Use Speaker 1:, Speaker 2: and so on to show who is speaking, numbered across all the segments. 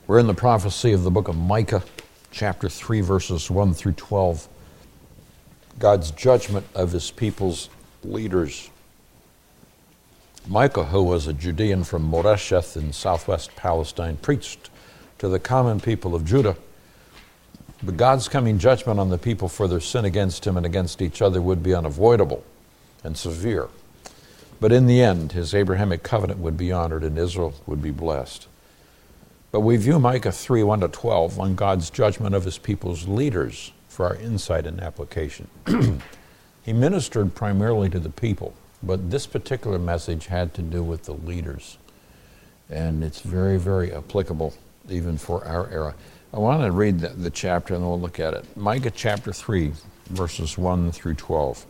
Speaker 1: We're in the prophecy of the book of Micah, chapter 3, verses 1 through 12. God's judgment of his people's leaders. Micah, who was a Judean from Moresheth in southwest Palestine, preached to the common people of Judah. But God's coming judgment on the people for their sin against him and against each other would be unavoidable and severe. But in the end, his Abrahamic covenant would be honored and Israel would be blessed. But we view Micah 3, 1 to 12 on God's judgment of his people's leaders for our insight and application. He ministered primarily to the people, but this particular message had to do with the leaders. And it's very, very applicable even for our era. I want to read the chapter and we'll look at it. Micah chapter 3, verses 1 through 12.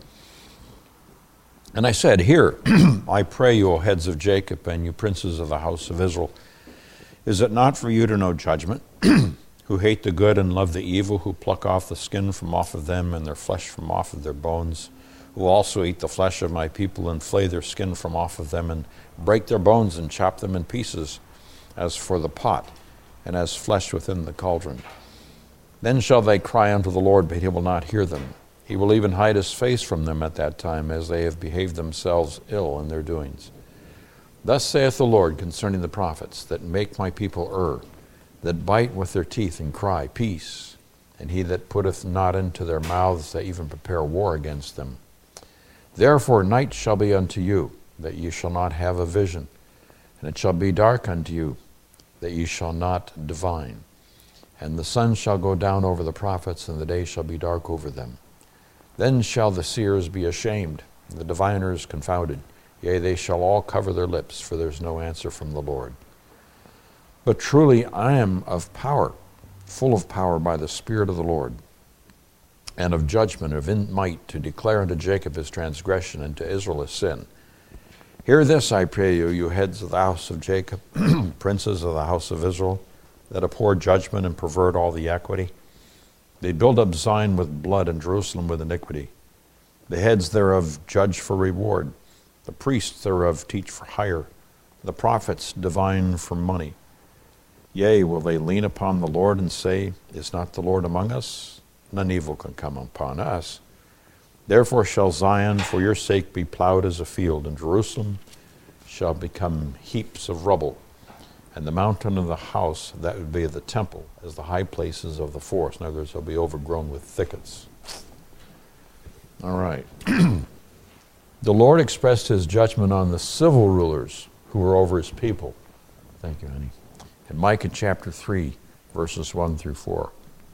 Speaker 1: And I said, "Hear, I pray you, O heads of Jacob, and you princes of the house of Israel. Is it not for you to know judgment, who hate the good and love the evil, who pluck off the skin from off of them and their flesh from off of their bones, who also eat the flesh of my people and flay their skin from off of them and break their bones and chop them in pieces, as for the pot and as flesh within the cauldron? Then shall they cry unto the Lord, but he will not hear them. He will even hide his face from them at that time, as they have behaved themselves ill in their doings. Thus saith the Lord concerning the prophets that make my people err, that bite with their teeth and cry, Peace, and he that putteth not into their mouths that even prepare war against them. Therefore night shall be unto you, that ye shall not have a vision, and it shall be dark unto you, that ye shall not divine. And the sun shall go down over the prophets, and the day shall be dark over them. Then shall the seers be ashamed, and the diviners confounded. Yea, they shall all cover their lips, for there is no answer from the Lord. But truly I am of power, full of power by the Spirit of the Lord, and of judgment, of in might, to declare unto Jacob his transgression, and to Israel his sin. Hear this, I pray you, you heads of the house of Jacob, princes of the house of Israel, that abhor judgment and pervert all the equity. They build up Zion with blood and Jerusalem with iniquity. The heads thereof judge for reward. The priests thereof teach for hire. The prophets divine for money. Yea, will they lean upon the Lord and say, Is not the Lord among us? None evil can come upon us. Therefore shall Zion for your sake be plowed as a field, and Jerusalem shall become heaps of rubble, and the mountain of the house, that would be the temple, as the high places of the forest. In other words, they'll be overgrown with thickets." All right. The Lord expressed his judgment on the civil rulers who were over his people. Thank you, honey. In Micah chapter 3, verses 1 through 4.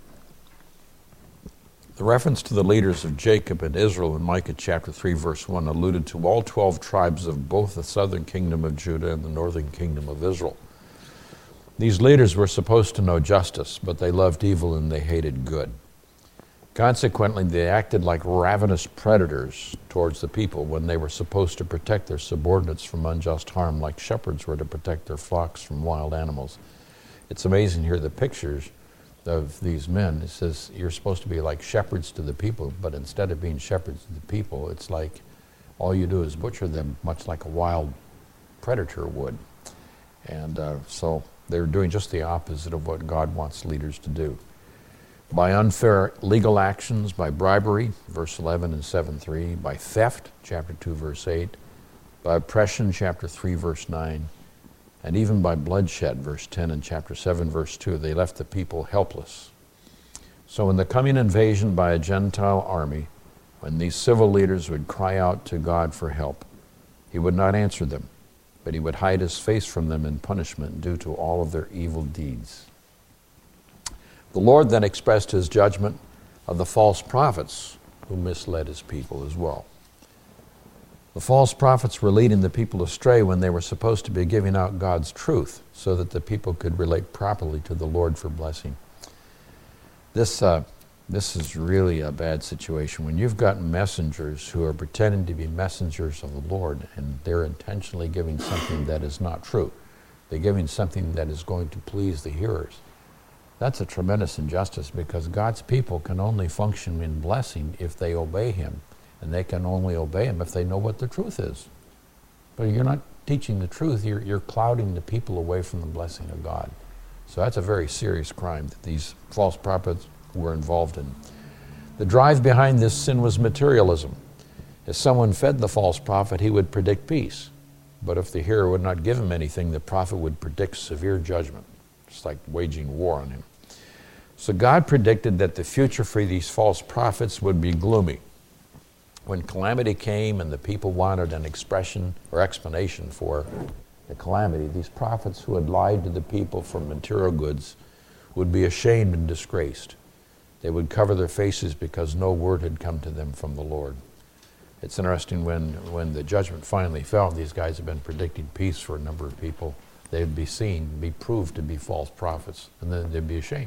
Speaker 1: The reference to the leaders of Jacob and Israel in Micah chapter 3, verse 1 alluded to all 12 tribes of both the southern kingdom of Judah and the northern kingdom of Israel. These leaders were supposed to know justice, but they loved evil and they hated good. Consequently, they acted like ravenous predators towards the people when they were supposed to protect their subordinates from unjust harm, like shepherds were to protect their flocks from wild animals. It's amazing here, the pictures of these men. It says you're supposed to be like shepherds to the people, but instead of being shepherds to the people, it's like all you do is butcher them, much like a wild predator would. And so they're doing just the opposite of what God wants leaders to do. By unfair legal actions, by bribery, verse 11 and 7:3, by theft, chapter 2, verse 8, by oppression, chapter 3, verse 9, and even by bloodshed, verse 10 and chapter 7, verse 2, they left the people helpless. So in the coming invasion by a Gentile army, when these civil leaders would cry out to God for help, he would not answer them, but he would hide his face from them in punishment due to all of their evil deeds. The Lord then expressed his judgment of the false prophets who misled his people as well. The false prophets were leading the people astray when they were supposed to be giving out God's truth so that the people could relate properly to the Lord for blessing. This is really a bad situation. When you've got messengers who are pretending to be messengers of the Lord and they're intentionally giving something that is not true. They're giving something that is going to please the hearers. That's a tremendous injustice because God's people can only function in blessing if they obey him. And they can only obey him if they know what the truth is. But you're not teaching the truth, you're clouding the people away from the blessing of God. So that's a very serious crime that these false prophets were involved in. The drive behind this sin was materialism. If someone fed the false prophet, he would predict peace. But if the hearer would not give him anything, the prophet would predict severe judgment. It's like waging war on him. So God predicted that the future for these false prophets would be gloomy. When calamity came and the people wanted an expression or explanation for the calamity, these prophets who had lied to the people for material goods would be ashamed and disgraced. They would cover their faces because no word had come to them from the Lord. It's interesting when the judgment finally fell, these guys have been predicting peace for a number of people. They would be seen, be proved to be false prophets, and then they'd be ashamed.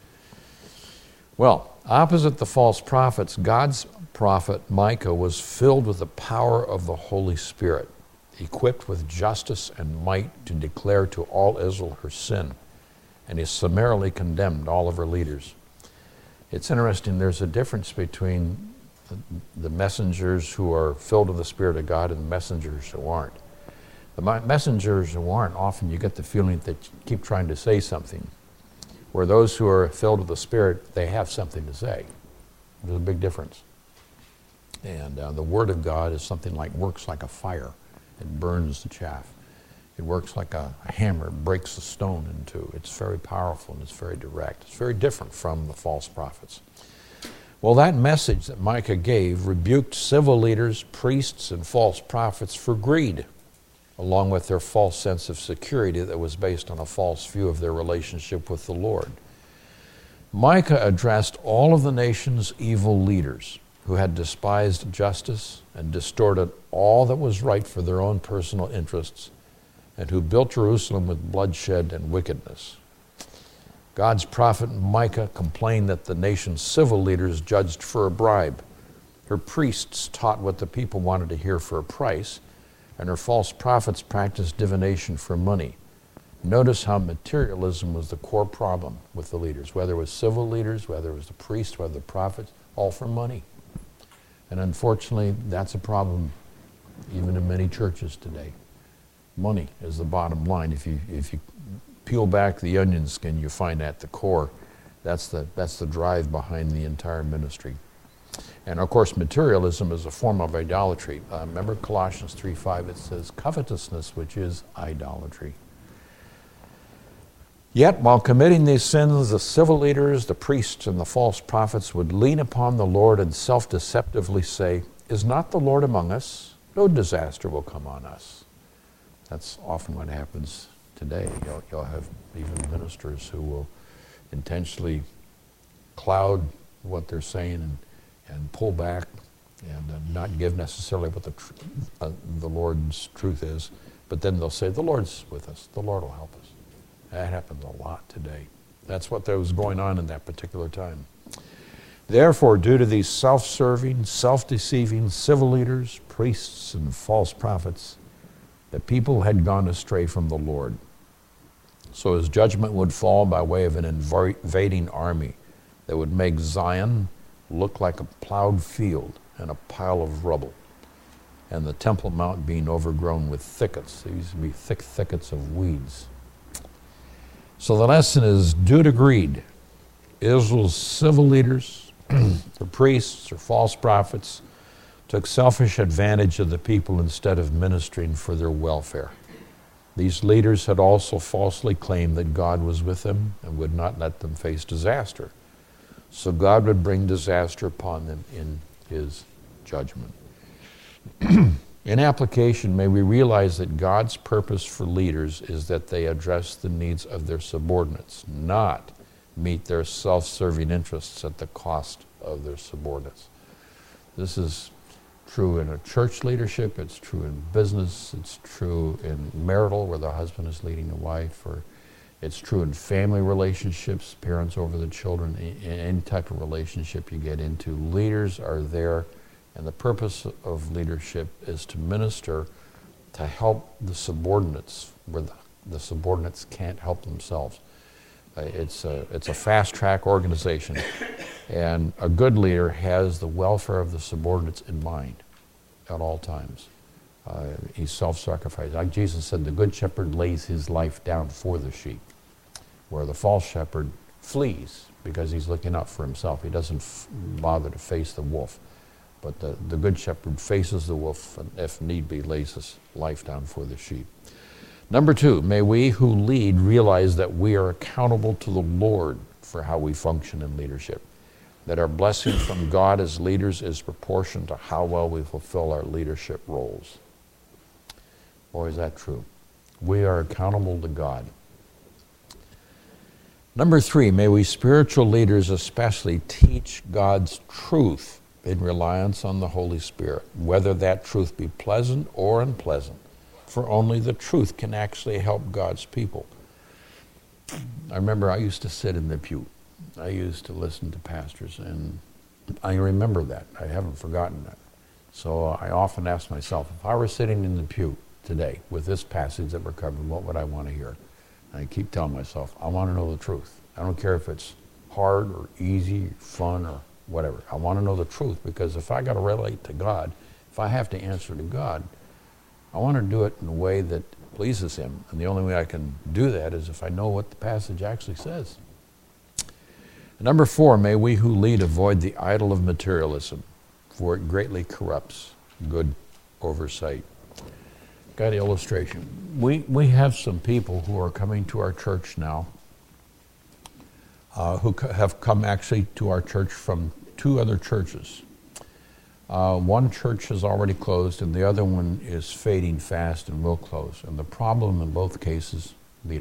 Speaker 1: Well, opposite the false prophets, God's prophet Micah was filled with the power of the Holy Spirit, equipped with justice and might to declare to all Israel her sin, and he summarily condemned all of her leaders. It's interesting, there's a difference between the messengers who are filled with the Spirit of God and the messengers who aren't. The messengers who aren't, often you get the feeling that you keep trying to say something, where those who are filled with the Spirit, they have something to say. There's a big difference. And the Word of God is something like, works like a fire. It burns the chaff. It works like a hammer, it breaks the stone in two. It's very powerful and it's very direct. It's very different from the false prophets. Well, that message that Micah gave rebuked civil leaders, priests, and false prophets for greed, along with their false sense of security that was based on a false view of their relationship with the Lord. Micah addressed all of the nation's evil leaders who had despised justice and distorted all that was right for their own personal interests, and who built Jerusalem with bloodshed and wickedness. God's prophet Micah complained that the nation's civil leaders judged for a bribe. Her priests taught what the people wanted to hear for a price, and her false prophets practiced divination for money. Notice how materialism was the core problem with the leaders, whether it was civil leaders, whether it was the priests, whether the prophets, all for money. And unfortunately, that's a problem even in many churches today. Money is the bottom line. If you peel back the onion skin, you find at the core, that's the drive behind the entire ministry. And of course, materialism is a form of idolatry. Remember Colossians 3:5, it says, covetousness, which is idolatry. Yet, while committing these sins, the civil leaders, the priests, and the false prophets would lean upon the Lord and self-deceptively say, is not the Lord among us? No disaster will come on us. That's often what happens today. You'll have even ministers who will intentionally cloud what they're saying and pull back and not give necessarily what the Lord's truth is, but then they'll say, the Lord's with us, the Lord will help us. That happens a lot today. That's what was going on in that particular time. Therefore, due to these self-serving, self-deceiving civil leaders, priests, and false prophets, the people had gone astray from the Lord. So his judgment would fall by way of an invading army that would make Zion look like a plowed field and a pile of rubble, and the Temple Mount being overgrown with thickets. There used to be thick thickets of weeds. So the lesson is, due to greed, Israel's civil leaders, the priests or false prophets, took selfish advantage of the people instead of ministering for their welfare. These leaders had also falsely claimed that God was with them and would not let them face disaster. So God would bring disaster upon them in his judgment. In application, may we realize that God's purpose for leaders is that they address the needs of their subordinates, not meet their self-serving interests at the cost of their subordinates. This is true in a church leadership, it's true in business, it's true in marital where the husband is leading the wife, or it's true in family relationships, parents over the children, in any type of relationship you get into. Leaders are there, and the purpose of leadership is to minister, to help the subordinates where the subordinates can't help themselves. It's a fast-track organization, and a good leader has the welfare of the subordinates in mind at all times. He's self-sacrificing. Like Jesus said, the good shepherd lays his life down for the sheep. where the false shepherd flees because he's looking out for himself. He doesn't bother to face the wolf. But the good shepherd faces the wolf and, if need be, lays his life down for the sheep. Number 2, may we who lead realize that we are accountable to the Lord for how we function in leadership. That our blessing from God as leaders is proportional to how well we fulfill our leadership roles. Boy, is that true. We are accountable to God. Number 3, may we spiritual leaders especially teach God's truth in reliance on the Holy Spirit, whether that truth be pleasant or unpleasant, for only the truth can actually help God's people. I remember I used to sit in the pew. I used to listen to pastors, and I remember that. I haven't forgotten that. So I often ask myself, if I were sitting in the pew today with this passage that we're covering, what would I want to hear? And I keep telling myself, I want to know the truth. I don't care if it's hard or easy, or fun or whatever. I want to know the truth, because if I got to relate to God, if I have to answer to God, I want to do it in a way that pleases Him. And the only way I can do that is if I know what the passage actually says. Number 4, may we who lead avoid the idol of materialism, for it greatly corrupts good oversight. Got an illustration. We have some people who are coming to our church now, who have come actually to our church from 2 other churches. One church has already closed, and the other one is fading fast and will close. And the problem in both cases,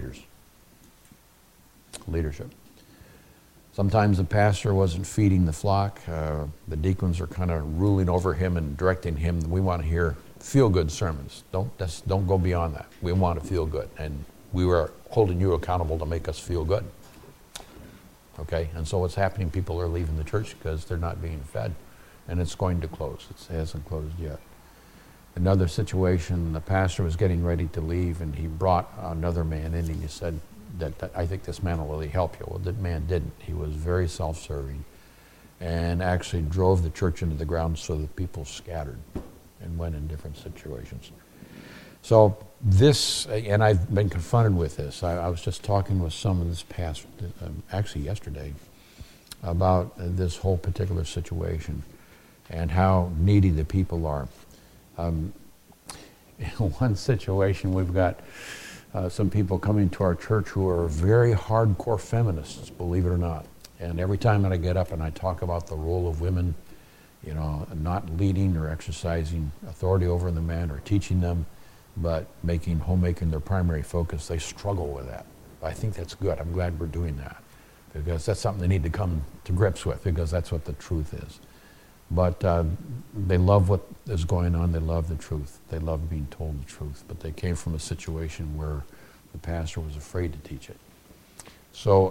Speaker 1: leadership. Sometimes the pastor wasn't feeding the flock. The deacons are kind of ruling over him and directing him. We want to hear feel-good sermons. Don't go beyond that. We want to feel good, and we were holding you accountable to make us feel good. Okay, and so what's happening? People are leaving the church because they're not being fed, and it's going to close. It hasn't closed yet. Another situation, the pastor was getting ready to leave, and he brought another man in, and he said, that I think this man will really help you. Well, that man didn't. He was very self-serving and actually drove the church into the ground so that people scattered and went in different situations. So this, and I've been confronted with this. I was just talking with some of this past, actually yesterday, about this whole particular situation and how needy the people are. In one situation, we've got some people coming to our church who are very hardcore feminists, believe it or not. And every time that I get up and I talk about the role of women, not leading or exercising authority over the men or teaching them, but making homemaking their primary focus, they struggle with that. I think that's good. I'm glad we're doing that, because that's something they need to come to grips with, because that's what the truth is. But they love what is going on. They love the truth. They love being told the truth. But they came from a situation where the pastor was afraid to teach it. So,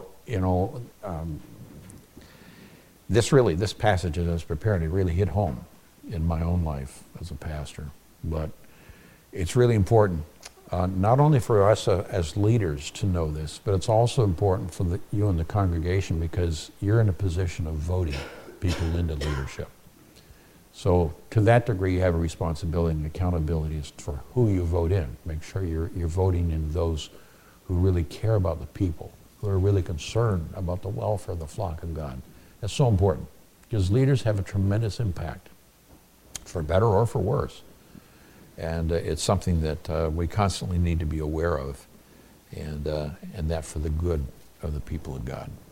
Speaker 1: this passage that I was preparing, it really hit home in my own life as a pastor. But it's really important, not only for us as leaders to know this, but it's also important for you and the congregation, because you're in a position of voting people into leadership. So to that degree, you have a responsibility and accountability for who you vote in. Make sure you're voting in those who really care about the people, who are really concerned about the welfare of the flock of God. That's so important, because leaders have a tremendous impact, for better or for worse. And it's something that we constantly need to be aware of, and that for the good of the people of God.